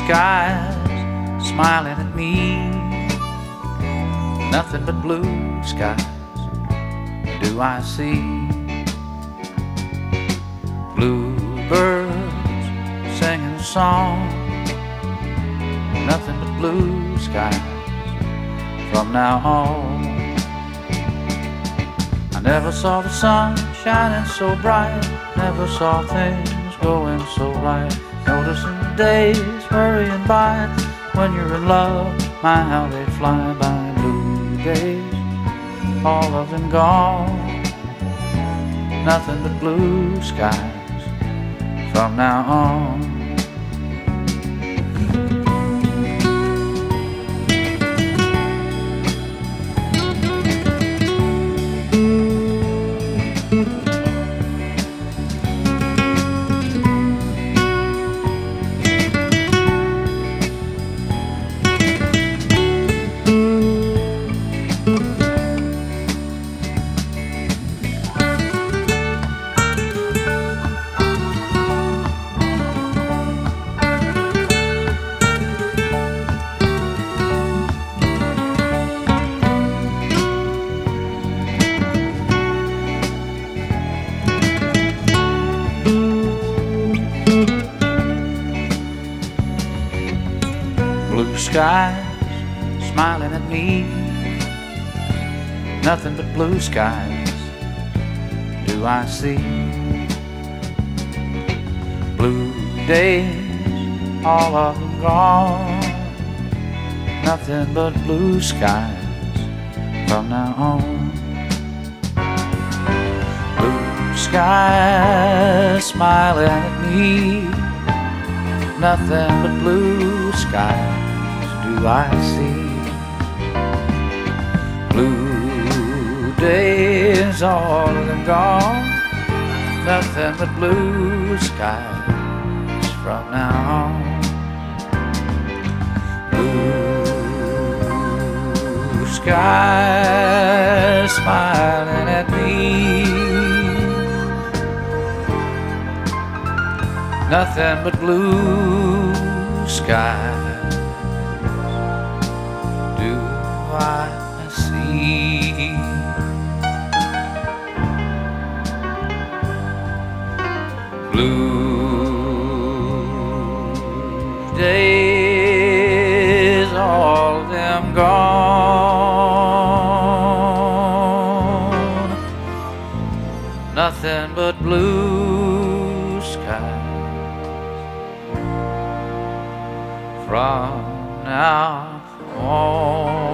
skies smiling at me, nothing but blue skies do I see. Bluebirds singing a song, nothing but blue skies from now on. I never saw the sun shining so bright, never saw things going so right. Noticing the days hurrying by, when you're in love, my how they fly by. Blue days, all of them gone, nothing but blue skies from now on. Blue skies smiling at me, nothing but blue skies do I see. Blue days, all of them gone, nothing but blue skies from now on. Blue skies smiling at me, nothing but blue skies do I see. Blue days, all of them gone, nothing but blue skies from now on. Blue skies smiling at me, nothing but blue skies do I see. Blue days, all of them gone, nothing but blue skies from now on.